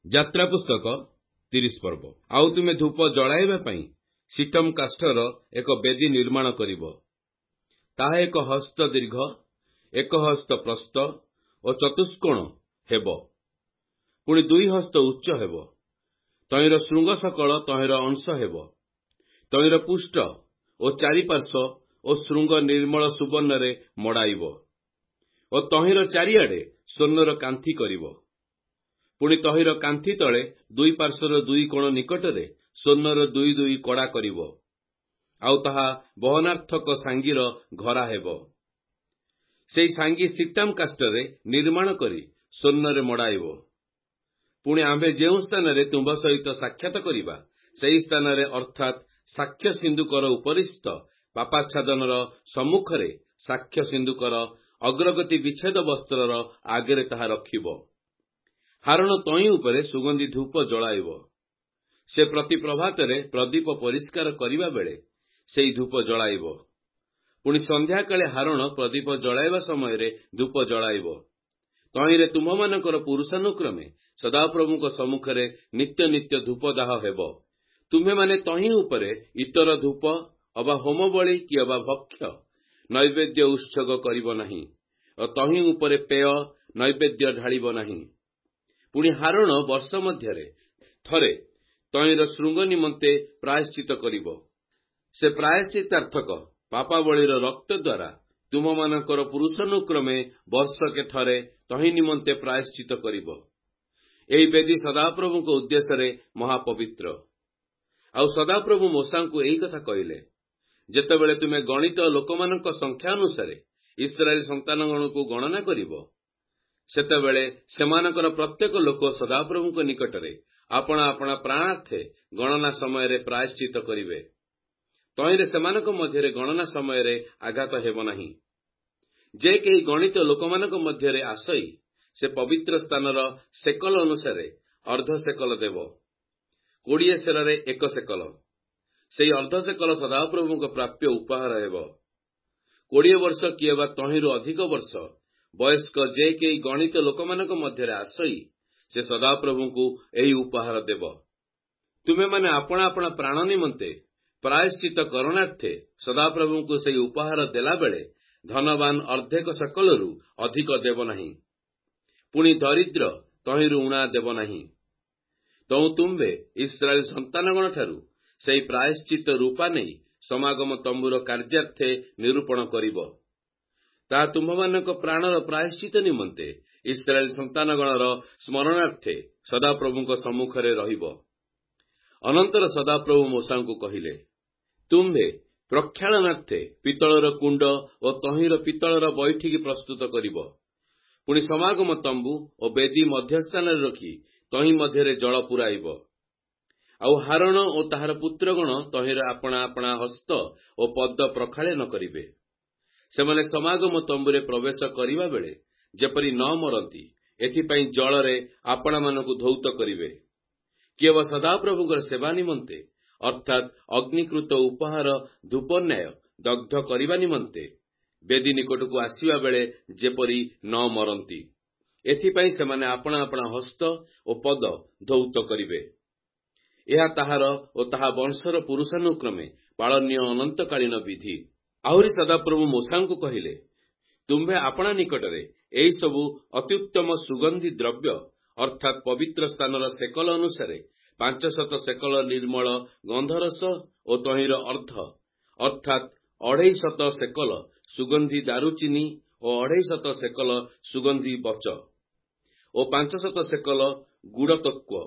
ଯାତ୍ରା ପୁସ୍ତକ 30 ପର୍ବ। ଆଉ ତୁମେ ଧୂପ ଜଳାଇବା ପାଇଁ ସିଟମ କାଷ୍ଠର ଏକ ବେଦୀ ନିର୍ମାଣ କରିବ। ତାହା 1 ହସ୍ତ ଦୀର୍ଘ, 1 ହସ୍ତ ପ୍ରସ୍ଥ ଓ ଚତୁଷ୍କୋଣ ହେବ, ପୁଣି 2 ହସ୍ତ ଉଚ୍ଚ ହେବ। ତହିଁର ଶୃଙ୍ଗ ସକଳ ତହିଁର ଅଂଶ ହେବ। ତହିଁର ପୃଷ୍ଠ ଓ ଚାରିପାର୍ଶ୍ୱ ଓ ଶୃଙ୍ଗ ନିର୍ମଳ ସୁବର୍ଣ୍ଣରେ ମଡ଼ାଇବ ଓ ତହିଁର ଚାରିଆଡ଼େ ସ୍ୱର୍ଣ୍ଣର କାନ୍ଥି କରିବ। ପୁଣି ତହିଁର କାନ୍ଥି ତଳେ 2 ପାର୍ଶ୍ୱର 2 କୋଣ ନିକଟରେ ସ୍ୱର୍ଣ୍ଣର 2 କଡ଼ା କରିବ। ଆଉ ତାହା ବହନାର୍ଥକ ସାଙ୍ଗିର ଘରା ହେବ। ସେହି ସାଙ୍ଗି ସିଟାମ କାଷ୍ଠରେ ନିର୍ମାଣ କରି ସ୍ୱର୍ଣ୍ଣରେ ମଡ଼ାଇବ। ପୁଣି ଆମ୍ଭେ ଯେଉଁ ସ୍ଥାନରେ ତୁମ୍ଭ ସହିତ ସାକ୍ଷାତ କରିବା, ସେହି ସ୍ଥାନରେ ଅର୍ଥାତ୍ ସାକ୍ଷ୍ୟ ସିନ୍ଦୁକର ଉପରିସ୍ଥ ପାପାଚ୍ଛାଦନର ସମ୍ମୁଖରେ ସାକ୍ଷ୍ୟ ସିନ୍ଦୁକର ଅଗ୍ରଗତି ବିଚ୍ଛେଦ ବସ୍ତ୍ରର ଆଗରେ ତାହା ରଖିବ। ହାରଣ ତଇଁ ଉପରେ ସୁଗନ୍ଧି ଧୂପ ଜଳାଇବ। ସେ ପ୍ରତି ପ୍ରଭାତରେ ପ୍ରଦୀପ ପରିଷ୍କାର କରିବା ବେଳେ ସେହି ଧୂପ ଜଳାଇବ। ପୁଣି ସନ୍ଧ୍ୟାକାଳେ ହାରଣ ପ୍ରଦୀପ ଜଳାଇବା ସମୟରେ ଧୂପ ଜଳାଇବ। ତହିଁରେ ତୁମ୍ଭମାନଙ୍କର ପୁରୁଷାନୁକ୍ରମେ ସଦାପ୍ରଭୁଙ୍କ ସମ୍ମୁଖରେ ନିତ୍ୟ ନିତ୍ୟ ଧୂପଦାହ ହେବ। ତୁମ୍ଭେମାନେ ତହିଁ ଉପରେ ଇତର ଧୂପ ଅବା ହୋମବଳି କି ଅବା ଭକ୍ଷ୍ୟ ନୈବେଦ୍ୟ ଉତ୍ସର୍ଗ କରିବ ନାହିଁ ଓ ତହିଁ ଉପରେ ପେୟ ନୈବେଦ୍ୟ ଢାଳିବ ନାହିଁ। ପୁଣି ହାରଣ ବର୍ଷ ମଧ୍ୟରେ ଥରେ ତହିଁର ଶୃଙ୍ଗ ନିମନ୍ତେ ପ୍ରାୟଶ୍ଚିତ କରିବ। ସେ ପ୍ରାୟଶ୍ଚିତାର୍ଥକ ପାପାବଳୀର ରକ୍ତ ଦ୍ୱାରା ତୁମମାନଙ୍କର ପୁରୁଷାନୁକ୍ରମେ ବର୍ଷକେ ଥରେ ତହିଁ ନିମନ୍ତେ ପ୍ରାୟଶ୍ଚିତ କରିବ। ଏହି ବେଦୀ ସଦାପ୍ରଭୁଙ୍କ ଉଦ୍ଦେଶ୍ୟରେ ମହାପବିତ୍ର। ଆଉ ସଦାପ୍ରଭୁ ମୋଶାଙ୍କୁ ଏହି କଥା କହିଲେ, ଯେତେବେଳେ ତୁମେ ଗଣିତ ଲୋକମାନଙ୍କ ସଂଖ୍ୟା ଅନୁସାରେ ଇସ୍ରାଏଲ ସନ୍ତାନଗଣକୁ ଗଣନା କରିବ, ସେତେବେଳେ ସେମାନଙ୍କର ପ୍ରତ୍ୟେକ ଲୋକ ସଦାପ୍ରଭୁଙ୍କ ନିକଟରେ ଆପଣା ଆପଣା ପ୍ରାଣାର୍ଥେ ଗଣନା ସମୟରେ ପ୍ରାୟଶ୍ଚିତ କରିବେ। ତହିଁରେ ସେମାନଙ୍କ ମଧ୍ୟରେ ଗଣନା ସମୟରେ ଆଘାତ ହେବ ନାହିଁ। ଯେ କେହି ଗଣିତ ଲୋକମାନଙ୍କ ମଧ୍ୟରେ ଆସଇ ସେ ପବିତ୍ର ସ୍ଥାନର ସେକଲ ଅନୁସାରେ ଅର୍ଦ୍ଧ ସେକଲ ଦେବ। 20 ସେରରେ 1 ସେକଲ। ସେହି ଅର୍ଦ୍ଧ ସେକଲ ସଦାପ୍ରଭୁଙ୍କ ପ୍ରାପ୍ୟ ଉପହାର ହେବ। 20 ବର୍ଷ କିଏ ବା ତହିଁରୁ ଅଧିକ ବର୍ଷ ବୟସ୍କ ଯେ କେହି ଗଣିତ ଲୋକମାନଙ୍କ ମଧ୍ୟରେ ଆସଇ ସେ ସଦାପ୍ରଭୁଙ୍କୁ ଏହି ଉପହାର ଦେବ। ତୁମେମାନେ ଆପଣା ଆପଣା ପ୍ରାଣ ନିମନ୍ତେ ପ୍ରାୟଶ୍ଚିତ କରଣାର୍ଥେ ସଦାପ୍ରଭୁଙ୍କୁ ସେହି ଉପହାର ଦେଲାବେଳେ ଧନବାନ ଅର୍ଦ୍ଧେକ ସେକଲରୁ ଅଧିକ ଦେବ ନାହିଁ। ପୁଣି ଦରିଦ୍ର ତହିଁରୁ ଊଣା ଦେବ ନାହିଁ। ତହୁଁ ତୁମ୍ଭେ ଇସ୍ରାଏଲ ସନ୍ତାନଗଣଠାରୁ ସେହି ପ୍ରାୟଶ୍ଚିତ ରୂପା ନେଇ ସମାଗମ ତମ୍ବୁର କାର୍ଯ୍ୟାର୍ଥେ ନିରୂପଣ କରିବ। ତାହା ତୁମ୍ଭମାନଙ୍କ ପ୍ରାଣର ପ୍ରାୟଶ୍ଚିତ ନିମନ୍ତେ ଇସ୍ରାଏଲ ସନ୍ତାନଗଣର ସ୍ମରଣାର୍ଥେ ସଦାପ୍ରଭୁଙ୍କ ସମ୍ମୁଖରେ ରହିବ। ଅନନ୍ତର ସଦାପ୍ରଭୁ ମୋଶାଙ୍କୁ କହିଲେ, ତୁମ୍ଭେ ପ୍ରକ୍ଷାଳନାର୍ଥେ ପିତ୍ତଳର କୁଣ୍ଡ ଓ ତହିଁର ପିତ୍ତଳର ବୈଠିକି ପ୍ରସ୍ତୁତ କରିବ। ପୁଣି ସମାଗମ ତମ୍ବୁ ଓ ବେଦୀ ମଧ୍ୟସ୍ଥାନରେ ରଖି ତହିଁ ମଧ୍ୟରେ ଜଳ ପୂରାଇବ। ଆଉ ହାରଣ ଓ ତାହାର ପୁତ୍ରଗଣ ତହିଁର ଆପଣା ଆପଣା ହସ୍ତ ଓ ପଦ ପ୍ରକ୍ଷାଳନ କରିବେ। ସେମାନେ ସମାଗମ ତମ୍ବୁରେ ପ୍ରବେଶ କରିବା ବେଳେ ଯେପରି ନ ମରନ୍ତି, ଏଥିପାଇଁ ଜଳରେ ଆପଣାମାନଙ୍କୁ ଧୌତ କରିବେ। କିଏ ବା ସଦାପ୍ରଭୁଙ୍କର ସେବା ନିମନ୍ତେ ଅର୍ଥାତ୍ ଅଗ୍ନିକୃତ ଉପହାର ଧୂପ ନ୍ୟାୟ ଦଗ୍ଧ କରିବା ନିମନ୍ତେ ବେଦୀ ନିକଟକୁ ଆସିବା ବେଳେ ଯେପରି ନ ମରନ୍ତି, ଏଥିପାଇଁ ସେମାନେ ଆପଣା ଆପଣା ହସ୍ତ ଓ ପଦ ଧୌତ କରିବେ। ଏହା ତାହାର ଓ ତାହା ବଂଶର ପୁରୁଷାନୁକ୍ରମେ ପାଳନୀୟ ଅନନ୍ତକାଳୀନ ବିଧି। ଆହୁରି ସଦାପ୍ରଭୁ ମୋଶାଙ୍କୁ କହିଲେ, ତୁମ୍ଭେ ଆପଣା ନିକଟରେ ଏହିସବୁ ଅତ୍ୟୁତ୍ତମ ସୁଗନ୍ଧି ଦ୍ରବ୍ୟ ଅର୍ଥାତ୍ ପବିତ୍ର ସ୍ଥାନର ସେକଲ ଅନୁସାରେ 500 ସେକଲ ନିର୍ମଳ ଗନ୍ଧରସ ଓ ତହିଁର ଅର୍ଦ୍ଧ ଅର୍ଥାତ୍ 250 ସେକଲ ସୁଗନ୍ଧି ଦାରୁଚିନି ଓ 250 ସେକଲ ସୁଗନ୍ଧି ବଚ ଓ 500 ସେକଲ ଗୁଡ଼ତତ୍ତ୍ୱ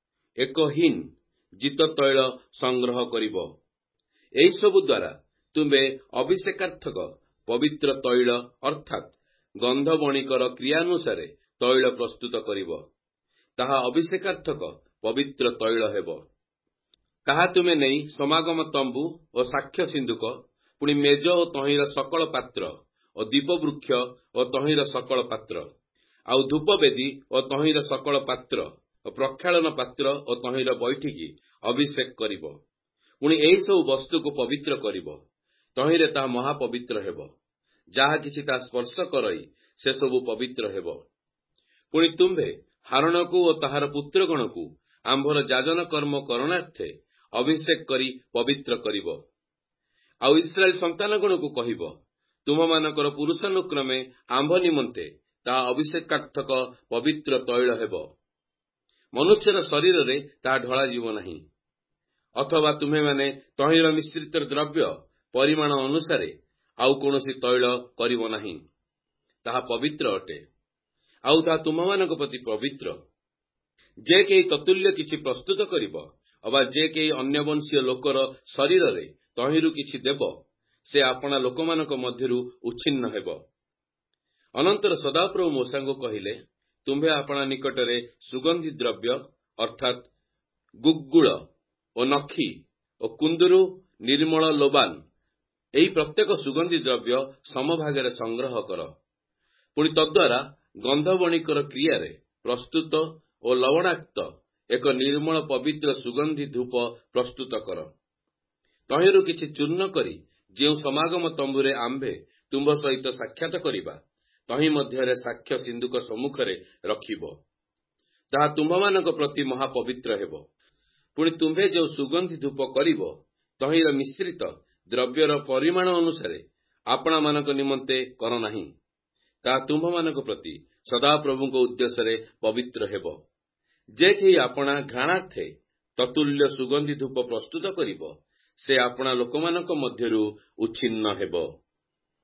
1 ହିନ୍ ଜିତ ତୈଳ ସଂଗ୍ରହ କରିବ। ଏହିସବୁ ଦ୍ୱାରା ତୁମ୍ଭେ ଅଭିଷେକାର୍ଥକ ପବିତ୍ର ତୈଳ ଅର୍ଥାତ୍ ଗନ୍ଧବଣିକର କ୍ରିୟାନୁସାରେ ତୈଳ ପ୍ରସ୍ତୁତ କରିବ। ତାହା ଅଭିଷେକାର୍ଥକ ପବିତ୍ର ତୈଳ ହେବ। ତାହା ତୁମେ ନେଇ ସମାଗମ ତମ୍ବୁ ଓ ସାକ୍ଷ୍ୟ ସିନ୍ଦୁକ, ପୁଣି ମେଜ ଓ ତହିଁର ସକଳ ପାତ୍ର ଓ ଦୀପବୃକ୍ଷ ଓ ତହିଁର ସକଳ ପାତ୍ର, ଆଉ ଧୂପବେଦୀ ଓ ତହିଁର ସକଳ ପାତ୍ର ଓ ପ୍ରକ୍ଷାଳନ ପାତ୍ର ଓ ତହିଁର ବୈଠିକି ଅଭିଷେକ କରିବ। ପୁଣି ଏହିସବୁ ବସ୍ତୁକୁ ପବିତ୍ର କରିବ। ତହିଁରେ ତାହା ମହାପବିତ୍ର ହେବ। ଯାହା କିଛି ତାହା ସ୍ପର୍ଶ କରଇ ସେସବୁ ପବିତ୍ର ହେବ। ପୁଣି ତୁମ୍ଭେ ହାରଣକୁ ଓ ତାହାର ପୁତ୍ରଗଣକୁ ଆମ୍ଭର ଯାଜନ କର୍ମ କରଣାର୍ଥେ ଅଭିଷେକ କରି ପବିତ୍ର କରିବ। ଆଉ ଇସ୍ରାଏଲ ସନ୍ତାନଗଣକୁ କହିବ, ତୁମମାନଙ୍କର ପୁରୁଷାନୁକ୍ରମେ ଆମ୍ଭ ନିମନ୍ତେ ତାହା ଅଭିଷେକାର୍ଥକ ପବିତ୍ର ତୈଳ ହେବ। ମନୁଷ୍ୟର ଶରୀରରେ ତାହା ଢଳାଯିବ ନାହିଁ। ଅଥବା ତୁମେମାନେ ତହିଁର ମିଶ୍ରିତ ଦ୍ରବ୍ୟ ପରିମାଣ ଅନୁସାରେ ଆଉ କୌଣସି ତୈଳ କରିବ ନାହିଁ। ତାହା ପବିତ୍ର ଅଟେ, ଆଉ ତାହା ତୁମମାନଙ୍କ ପ୍ରତି ପବିତ୍ର। ଯେ କେହି ତତୁଲ୍ୟ କିଛି ପ୍ରସ୍ତୁତ କରିବ ଅବା ଯେ କେହି ଅନ୍ୟ ବଂଶୀୟ ଲୋକର ଶରୀରରେ ତହିଁରୁ କିଛି ଦେବ, ସେ ଆପଣା ଲୋକମାନଙ୍କ ମଧ୍ୟରୁ ଉଚ୍ଛିନ୍ନ ହେବ। ଅନନ୍ତର ସଦାପ୍ରଭୁ ମୋଶେଙ୍କୁ କହିଲେ, ତୁମ୍ଭେ ଆପଣା ନିକଟରେ ସୁଗନ୍ଧି ଦ୍ରବ୍ୟ ଅର୍ଥାତ୍ ଗୁଗ୍ଗୁଳ ଓ ନଖି ଓ କୁନ୍ଦୁରୁ ନିର୍ମଳ ଲୋବାନ ଏହି ପ୍ରତ୍ୟେକ ସୁଗନ୍ଧି ଦ୍ରବ୍ୟ ସମଭାଗରେ ସଂଗ୍ରହ କର। ପୁଣି ତଦ୍ୱାରା ଗନ୍ଧବଣିକର କ୍ରିୟାରେ ପ୍ରସ୍ତୁତ ଓ ଲବଣାକ୍ତ ଏକ ନିର୍ମଳ ପବିତ୍ର ସୁଗନ୍ଧି ଧୂପ ପ୍ରସ୍ତୁତ କର। ତହିଁରୁ କିଛି ଚୂର୍ଣ୍ଣ କରି ଯେଉଁ ସମାଗମ ତମ୍ବୁରେ ଆମ୍ଭେ ତୁମ୍ଭ ସହିତ ସାକ୍ଷାତ କରିବା, ତହିଁ ମଧ୍ୟରେ ସାକ୍ଷ୍ୟ ସିନ୍ଦୁକ ସମ୍ମୁଖରେ ରଖିବ। ତାହା ତୁମ୍ଭମାନଙ୍କ ପ୍ରତି ମହାପବିତ୍ର ହେବ। ପୁଣି ତୁମ୍ଭେ ଯେଉଁ ସୁଗନ୍ଧି ଧୂପ କରିବ, ତହିଁର ମିଶ୍ରିତ ଦ୍ରବ୍ୟର ପରିମାଣ ଅନୁସାରେ ଆପଣାମାନଙ୍କ ନିମନ୍ତେ କର ନାହିଁ। ତାହା ତୁମ୍ଭମାନଙ୍କ ପ୍ରତି ସଦାପ୍ରଭୁଙ୍କ ଉଦ୍ଦେଶ୍ୟରେ ପବିତ୍ର ହେବ। ଯେ କେହି ଆପଣା ଘ୍ରାଣାର୍ଥେ ତତୁଲ୍ୟ ସୁଗନ୍ଧି ଧୂପ ପ୍ରସ୍ତୁତ କରିବ, ସେ ଆପଣା ଲୋକମାନଙ୍କ ମଧ୍ୟରୁ ଉଚ୍ଛିନ୍ନ ହେବ।